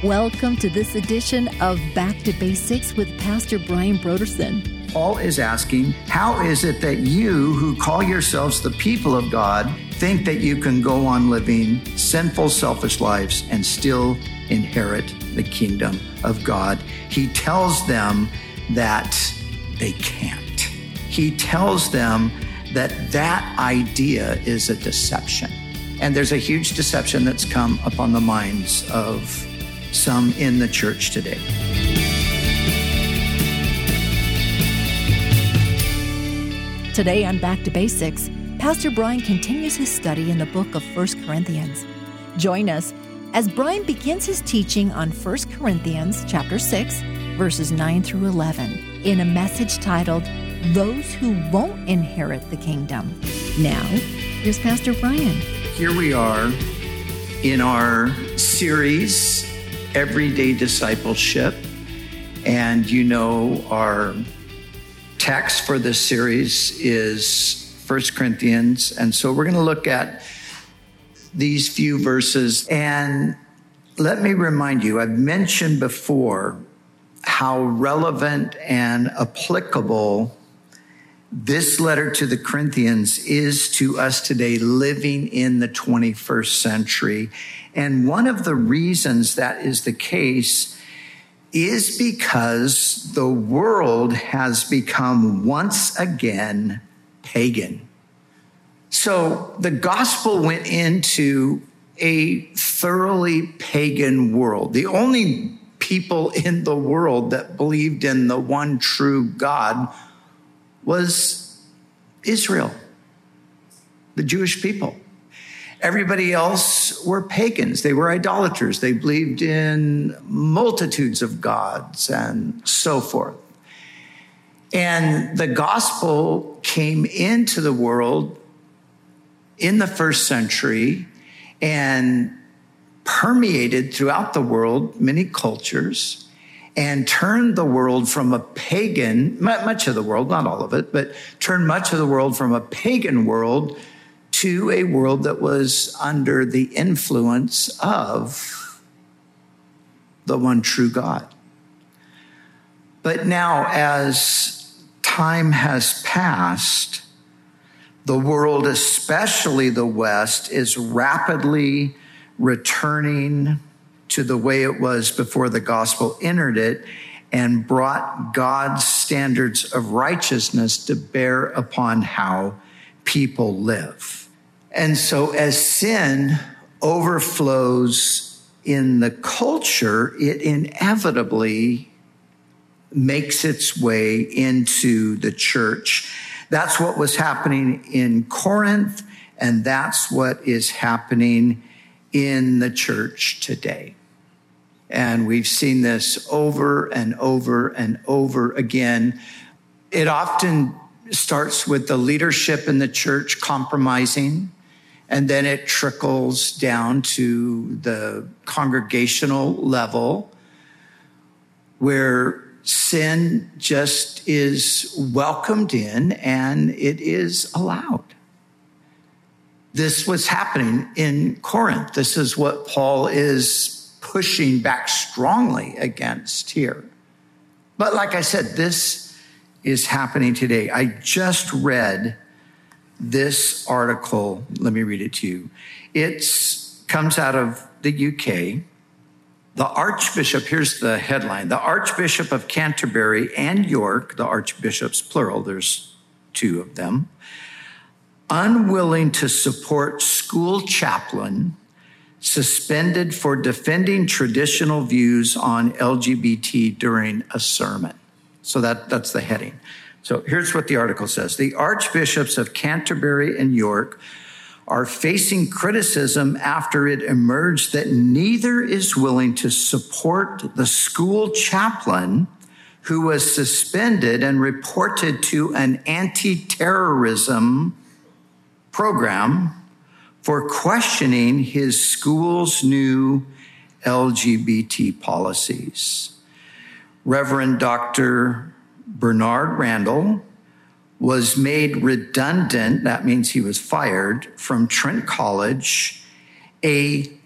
Welcome to this edition of Back to Basics with Pastor Brian Brodersen. Paul is asking, how is it that you who call yourselves the people of God think that you can go on living sinful, selfish lives and still inherit the kingdom of God? He tells them that they can't. He tells them that that idea is a deception. And there's a huge deception that's come upon the minds of some in the church today. Today on Back to Basics, Pastor Brian continues his study in the book of 1 Corinthians. Join us as Brian begins his teaching on 1 Corinthians chapter 6, verses 9 through 11, in a message titled, Those Who Won't Inherit the Kingdom. Now, here's Pastor Brian. Here we are in our series, Everyday Discipleship. And you know, our text for this series is 1 Corinthians. And so we're going to look at these few verses. And let me remind you, I've mentioned before how relevant and applicable this letter to the Corinthians is to us today living in the 21st century. And one of the reasons that is the case is because the world has become once again pagan. So the gospel went into a thoroughly pagan world. The only people in the world that believed in the one true God was Israel, the Jewish people. Everybody else were pagans. They were idolaters. They believed in multitudes of gods and so forth. And the gospel came into the world in the first century and permeated throughout the world, many cultures, and turned the world from a pagan, much of the world, not all of it, but turned much of the world from a pagan world to a world that was under the influence of the one true God. But now, as time has passed, the world, especially the West, is rapidly returning to the way it was before the gospel entered it and brought God's standards of righteousness to bear upon how people live. And so as sin overflows in the culture, it inevitably makes its way into the church. That's what was happening in Corinth, and that's what is happening in the church today. And we've seen this over and over and over again. It often starts with the leadership in the church compromising, and then it trickles down to the congregational level where sin just is welcomed in and it is allowed. This was happening in Corinth. This is what Paul is pushing back strongly against here. But like I said, this is happening today. I just read this article. Let me read it to you. It comes out of the UK. The Archbishop, here's the headline, the Archbishop of Canterbury and York, the archbishops, plural, there's two of them, unwilling to support school chaplain suspended for defending traditional views on LGBT during a sermon. So that's the heading. So here's what the article says. The archbishops of Canterbury and York are facing criticism after it emerged that neither is willing to support the school chaplain who was suspended and reported to an anti-terrorism program for questioning his school's new LGBT policies. Reverend Dr. Bernard Randall was made redundant, that means he was fired, from Trent College, a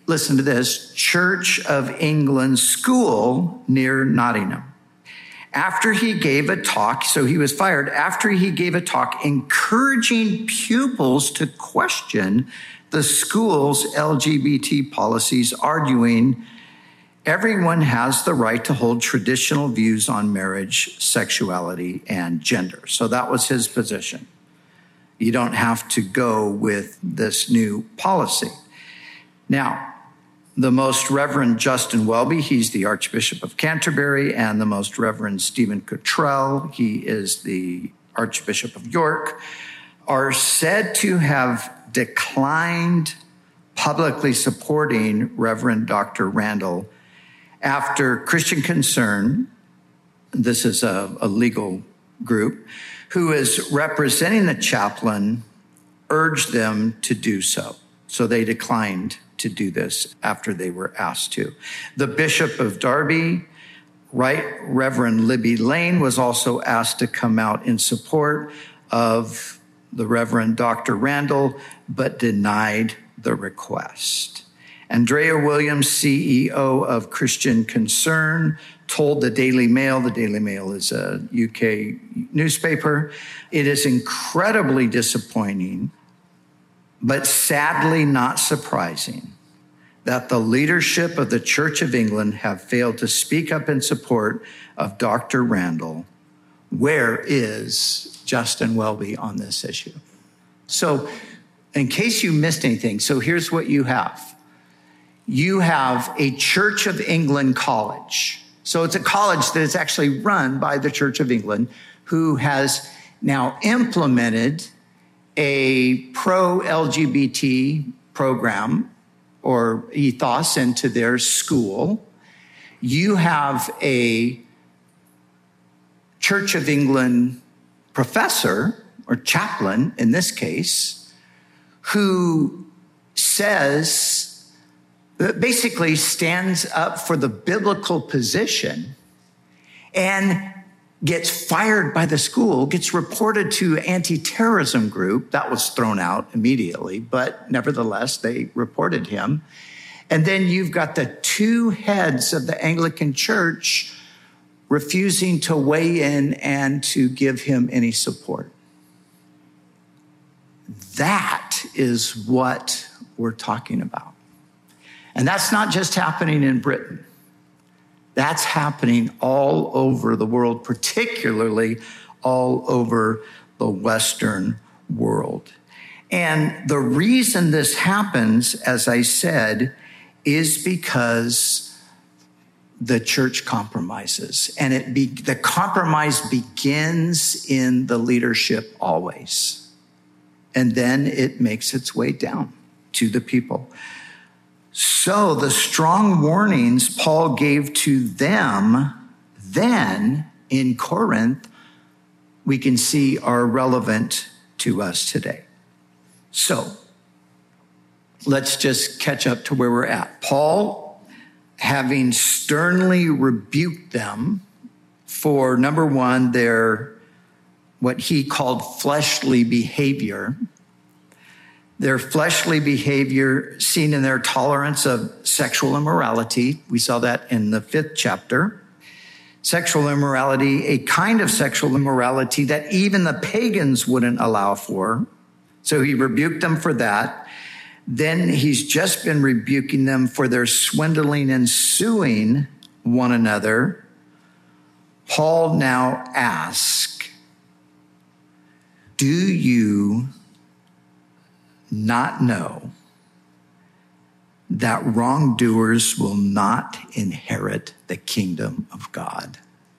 listen to this, Church of England School near Nottingham. After he gave a talk, so he was fired, after he gave a talk encouraging pupils to question the school's LGBT policies, arguing everyone has the right to hold traditional views on marriage, sexuality, and gender. So that was his position. You don't have to go with this new policy. Now, the Most Reverend Justin Welby, he's the Archbishop of Canterbury, and the Most Reverend Stephen Cottrell, he is the Archbishop of York, are said to have declined publicly supporting Reverend Dr. Randall after Christian Concern, this is a legal group, who is representing the chaplain, urged them to do so. So they declined to do this after they were asked to. The Bishop of Derby, Right Reverend Libby Lane, was also asked to come out in support of the Reverend Dr. Randall, but denied the request. Andrea Williams, CEO of Christian Concern, told the Daily Mail is a UK newspaper, it is incredibly disappointing, but sadly not surprising, that the leadership of the Church of England have failed to speak up in support of Dr. Randall. Where is Justin Welby on this issue? So in case you missed anything, so here's what you have. You have a Church of England college. So it's a college that is actually run by the Church of England, who has now implemented a pro-LGBT program or ethos into their school. You have a Church of England professor or chaplain in this case, who says, basically stands up for the biblical position and gets fired by the school, gets reported to anti-terrorism group. That was thrown out immediately, but nevertheless, they reported him. And then you've got the two heads of the Anglican Church refusing to weigh in and to give him any support. That is what we're talking about. And that's not just happening in Britain. That's happening all over the world, particularly all over the Western world. And the reason this happens, as I said, is because the church compromises. And the compromise begins in the leadership always. And then it makes its way down to the people. So the strong warnings Paul gave to them then in Corinth, we can see are relevant to us today. So let's just catch up to where we're at. Paul, having sternly rebuked them for, number one, their what he called fleshly behavior, their fleshly behavior seen in their tolerance of sexual immorality. We saw that in the 5th chapter. Sexual immorality, a kind of sexual immorality that even the pagans wouldn't allow for. So he rebuked them for that. Then he's just been rebuking them for their swindling and suing one another. Paul now asks, do you not know that wrongdoers will not inherit the kingdom of God?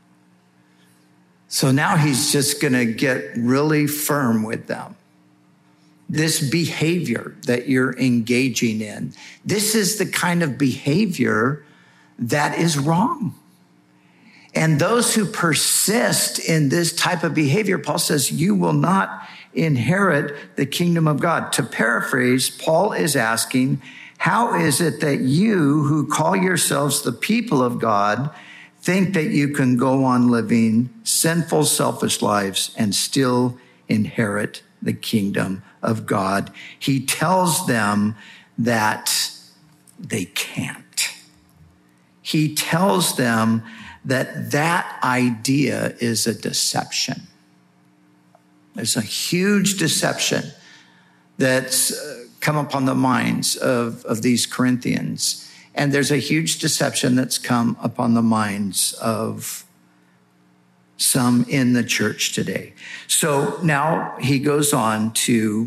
So now he's just going to get really firm with them. This behavior that you're engaging in, this is the kind of behavior that is wrong. And those who persist in this type of behavior, Paul says, you will not inherit the kingdom of God. To paraphrase, Paul is asking, how is it that you who call yourselves the people of God think that you can go on living sinful, selfish lives and still inherit the kingdom of God? He tells them that they can't. He tells them that idea is a deception. There's a huge deception that's come upon the minds of these Corinthians. And there's a huge deception that's come upon the minds of some in the church today. So now he goes on to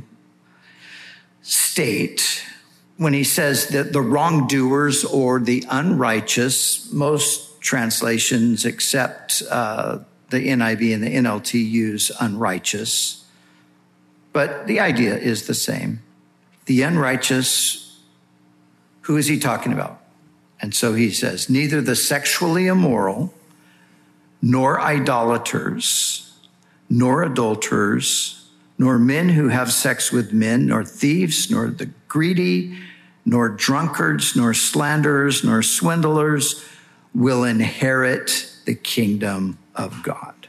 state, when he says that the wrongdoers or the unrighteous, most translations except the NIV and the NLT use unrighteous, but the idea is the same. The unrighteous, who is he talking about? And so he says, neither the sexually immoral, nor idolaters, nor adulterers, nor men who have sex with men, nor thieves, nor the greedy, nor drunkards, nor slanderers, nor swindlers will inherit the kingdom of God.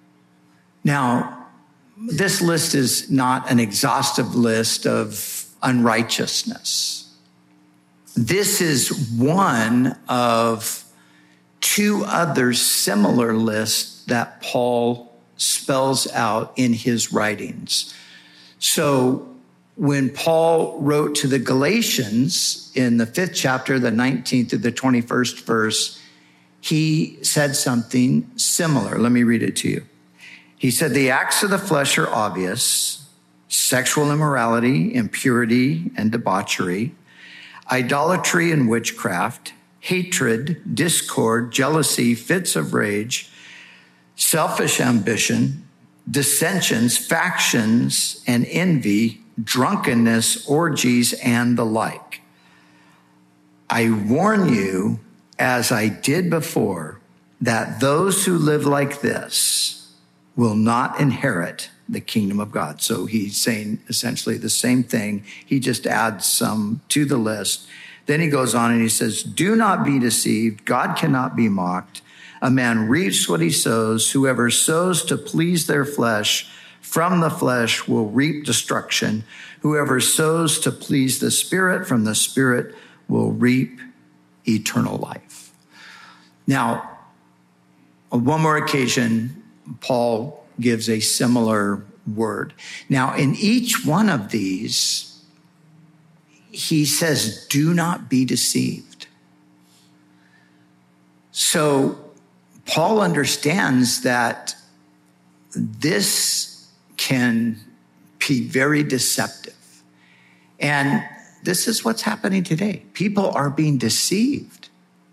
Now, this list is not an exhaustive list of unrighteousness. This is one of two other similar lists that Paul spells out in his writings. So when Paul wrote to the Galatians in the 5th chapter, the 19th to the 21st verse, he said something similar. Let me read it to you. He said, the acts of the flesh are obvious: sexual immorality, impurity, and debauchery, idolatry and witchcraft, hatred, discord, jealousy, fits of rage, selfish ambition, dissensions, factions, and envy, drunkenness, orgies, and the like. I warn you, as I did before, that those who live like this will not inherit the kingdom of God. So he's saying essentially the same thing. He just adds some to the list. Then he goes on and he says, do not be deceived. God cannot be mocked. A man reaps what he sows. Whoever sows to please their flesh, from the flesh will reap destruction. Whoever sows to please the Spirit, from the Spirit will reap eternal life. Now, on one more occasion, Paul gives a similar word. Now, in each one of these, he says, do not be deceived. So Paul understands that this can be very deceptive. And this is what's happening today. People are being deceived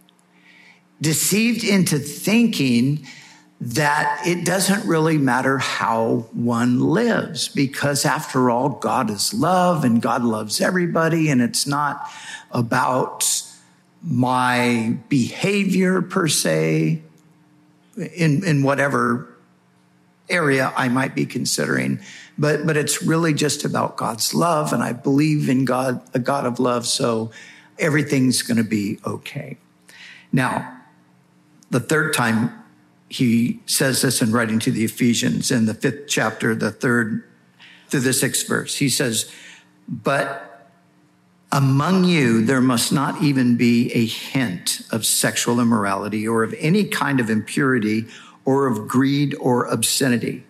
into thinking that it doesn't really matter how one lives, because after all, God is love and God loves everybody, and it's not about my behavior per se in whatever area I might be considering, but it's really just about God's love, and I believe in God, a God of love, so everything's going to be okay. Now, the third time he says this in writing to the Ephesians in the 5th chapter, the 3rd through the 6th verse. He says, but among you, there must not even be a hint of sexual immorality or of any kind of impurity or of greed or obscenity.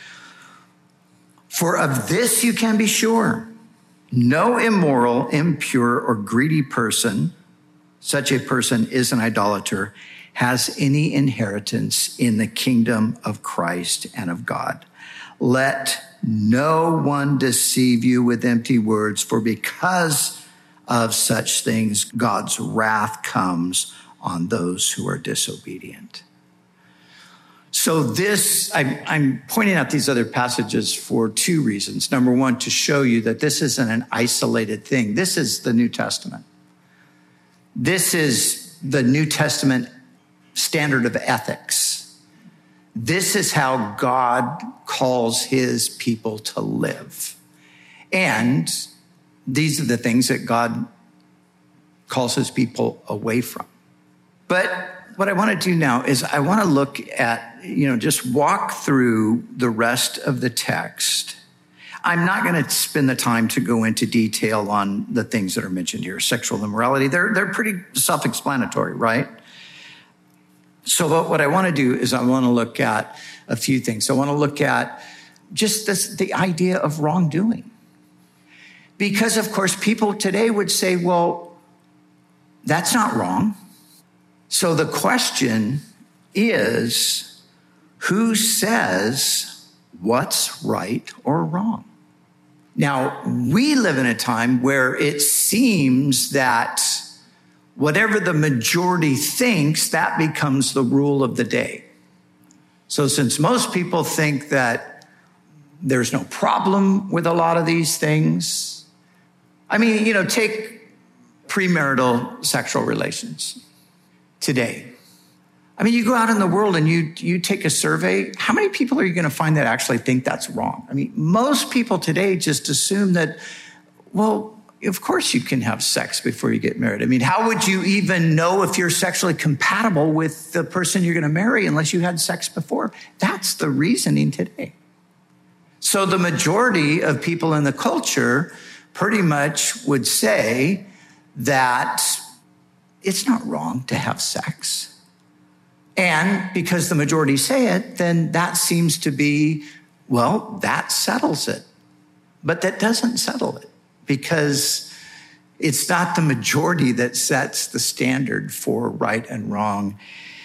For of this you can be sure, no immoral, impure, or greedy person, such a person is an idolater, has any inheritance in the kingdom of Christ and of God. Let no one deceive you with empty words, for because of such things, God's wrath comes on those who are disobedient. So this, I'm pointing out these other passages for two reasons. Number one, to show you that this isn't an isolated thing. This is the New Testament. This is the New Testament standard of ethics. This is how God calls his people to live. And these are the things that God calls his people away from. But what I want to do now is I want to look at, just walk through the rest of the text. I'm not going to spend the time to go into detail on the things that are mentioned here. Sexual immorality, they're pretty self-explanatory, right? So what I want to do is I want to look at a few things. I want to look at just the idea of wrongdoing. Because, of course, people today would say, well, that's not wrong. So the question is, who says what's right or wrong? Now, we live in a time where it seems that whatever the majority thinks, that becomes the rule of the day. So since most people think that there's no problem with a lot of these things, I mean, take premarital sexual relations today. I mean, you go out in the world and you take a survey. How many people are you going to find that actually think that's wrong? I mean, most people today just assume that, well, of course you can have sex before you get married. I mean, how would you even know if you're sexually compatible with the person you're going to marry unless you had sex before? That's the reasoning today. So the majority of people in the culture pretty much would say that it's not wrong to have sex. And because the majority say it, then that seems to be, well, that settles it. But that doesn't settle it, because it's not the majority that sets the standard for right and wrong.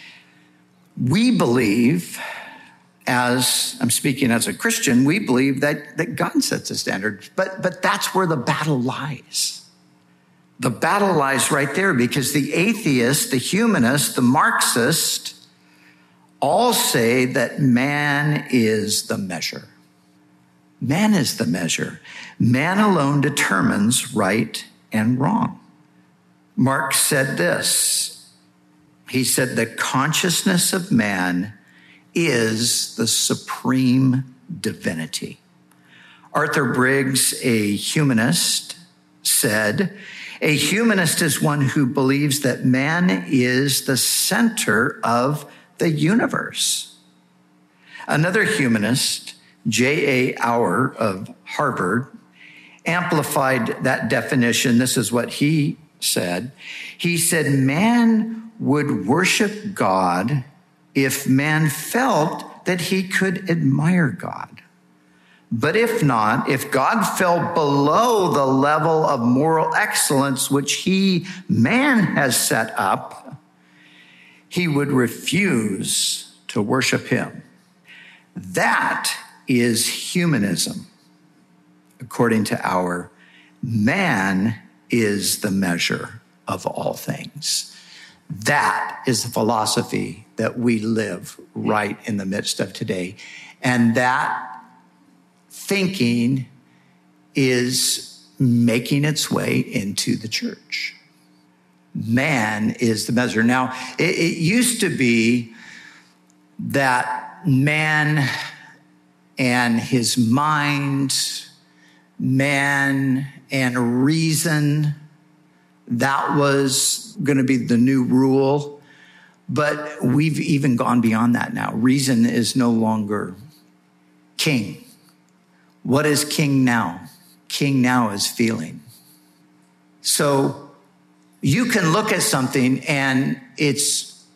We believe, as I'm speaking as a Christian, we believe that God sets the standard, but that's where the battle lies. The battle lies right there, because the atheist, the humanist, the Marxist all say that man is the measure. Man is the measure. Man alone determines right and wrong. Marx said this. He said, the consciousness of man is the supreme divinity. Arthur Briggs, a humanist, said, a humanist is one who believes that man is the center of the universe. Another humanist, J.A. Auer of Harvard, amplified that definition. This is what he said. He said, man would worship God if man felt that he could admire God. But if not, if God fell below the level of moral excellence which man has set up, he would refuse to worship him. That is humanism. According to Auer, man is the measure of all things. That is the philosophy that we live right in the midst of today. And that thinking is making its way into the church. Man is the measure. Now, it used to be that man and his mind, man and reason, that was going to be the new rule. But we've even gone beyond that now. Reason is no longer king. What is king now? King now is feeling. So you can look at something and it's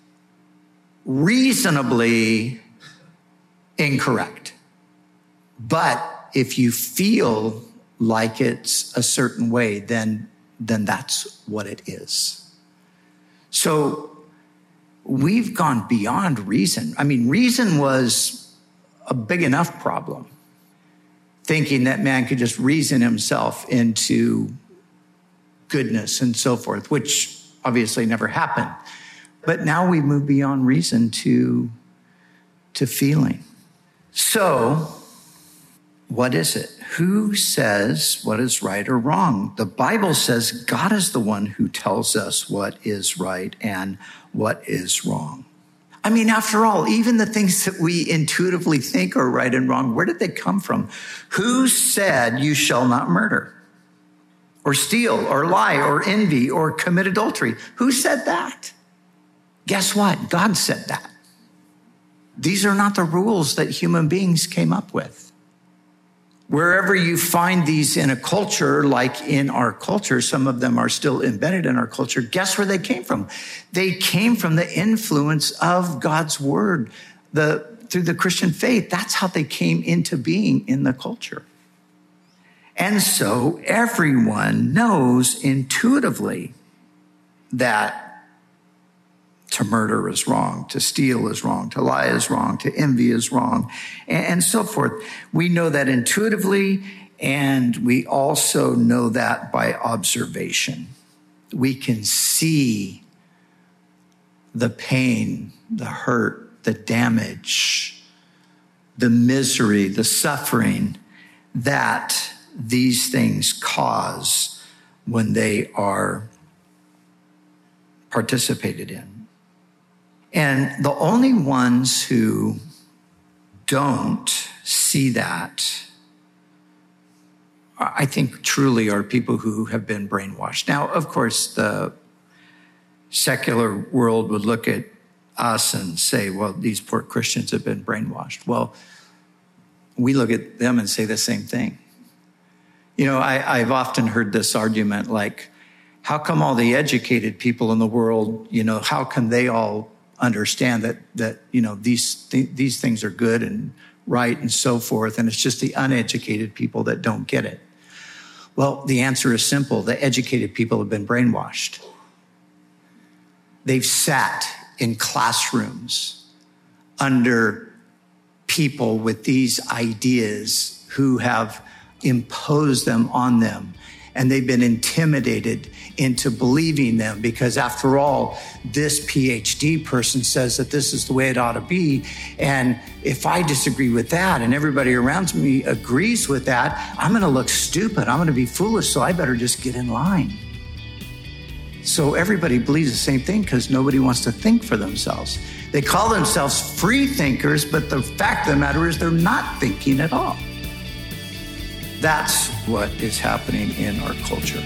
reasonably incorrect. But if you feel like it's a certain way, then that's what it is. So we've gone beyond reason. I mean, reason was a big enough problem, thinking that man could just reason himself into goodness and so forth, which obviously never happened. But now we move beyond reason to feeling. So what is it? Who says what is right or wrong? The Bible says God is the one who tells us what is right and what is wrong. I mean, after all, even the things that we intuitively think are right and wrong, where did they come from? Who said you shall not murder or steal or lie or envy or commit adultery? Who said that? Guess what? God said that. These are not the rules that human beings came up with. Wherever you find these in a culture, like in our culture, some of them are still embedded in our culture. Guess where they came from? They came from the influence of God's word, through the Christian faith. That's how they came into being in the culture. And so everyone knows intuitively that to murder is wrong, to steal is wrong, to lie is wrong, to envy is wrong, and so forth. We know that intuitively, and we also know that by observation. We can see the pain, the hurt, the damage, the misery, the suffering that these things cause when they are participated in. And the only ones who don't see that, I think, truly are people who have been brainwashed. Now, of course, the secular world would look at us and say, well, these poor Christians have been brainwashed. Well, we look at them and say the same thing. You know, I've often heard this argument, like, how come all the educated people in the world, how can they all understand that these things are good and right and so forth, and it's just the uneducated people that don't get it? Well, the answer is simple. The educated people have been brainwashed. They've sat in classrooms under people with these ideas who have imposed them on them. And they've been intimidated into believing them because, after all, this PhD person says that this is the way it ought to be. And if I disagree with that and everybody around me agrees with that, I'm going to look stupid. I'm going to be foolish, so I better just get in line. So everybody believes the same thing because nobody wants to think for themselves. They call themselves free thinkers, but the fact of the matter is they're not thinking at all. That's what is happening in our culture.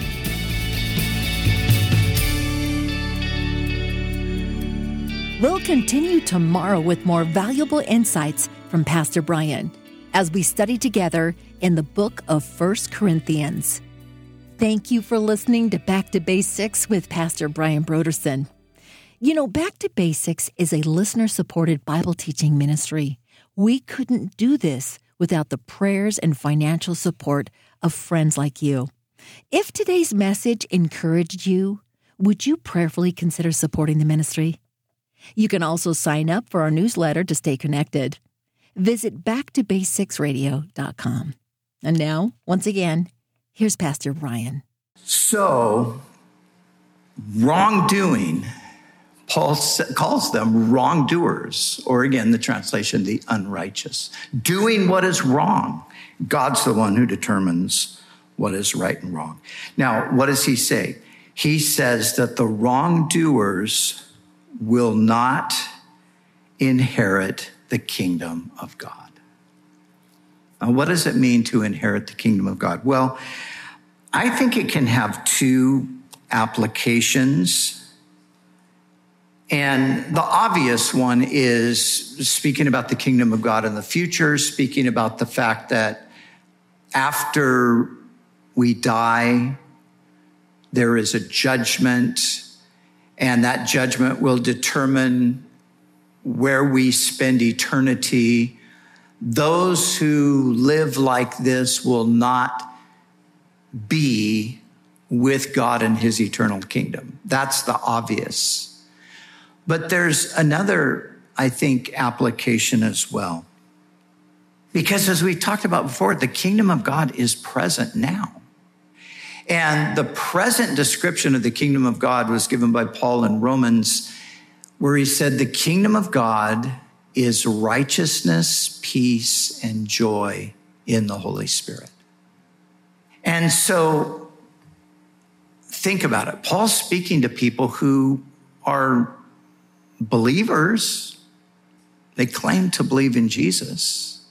We'll continue tomorrow with more valuable insights from Pastor Brian as we study together in the book of 1 Corinthians. Thank you for listening to Back to Basics with Pastor Brian Brodersen. You know, Back to Basics is a listener-supported Bible teaching ministry. We couldn't do this without the prayers and financial support of friends like you. If today's message encouraged you, would you prayerfully consider supporting the ministry? You can also sign up for our newsletter to stay connected. Visit backtobasicsradio.com. And now, once again, here's Pastor Brian. So, wrongdoing, Paul calls them wrongdoers, or again, the translation, the unrighteous. Doing what is wrong. God's the one who determines what is right and wrong. Now, what does he say? He says that the wrongdoers will not inherit the kingdom of God. Now, what does it mean to inherit the kingdom of God? Well, I think it can have two applications. And the obvious one is speaking about the kingdom of God in the future, speaking about the fact that after we die, there is a judgment, and that judgment will determine where we spend eternity. Those who live like this will not be with God in his eternal kingdom. That's the obvious. But there's another, I think, application as well. Because as we talked about before, the kingdom of God is present now. And the present description of the kingdom of God was given by Paul in Romans, where he said, the kingdom of God is righteousness, peace, and joy in the Holy Spirit. And so think about it. Paul's speaking to people who are believers. They claim to believe in Jesus,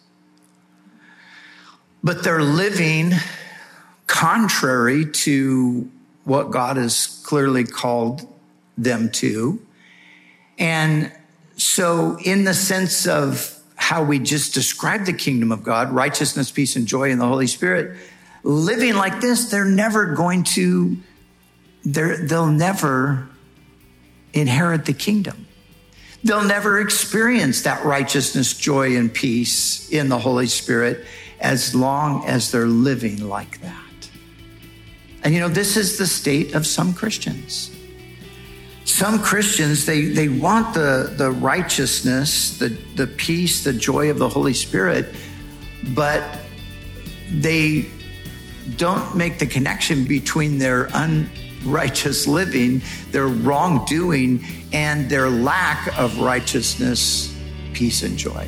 but they're living contrary to what God has clearly called them to. And so in the sense of how we just described the kingdom of God, righteousness, peace, and joy in the Holy Spirit, living like this, they'll never inherit the kingdom. They'll never experience that righteousness, joy, and peace in the Holy Spirit as long as they're living like that. And this is the state of some Christians. Some Christians, they want the righteousness, the peace, the joy of the Holy Spirit, but they don't make the connection between their unrighteous living, their wrongdoing, and their lack of righteousness, peace, and joy.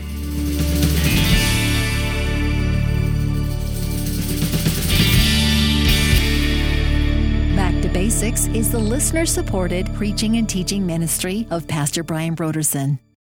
Back to Basics is the listener-supported preaching and teaching ministry of Pastor Brian Brodersen.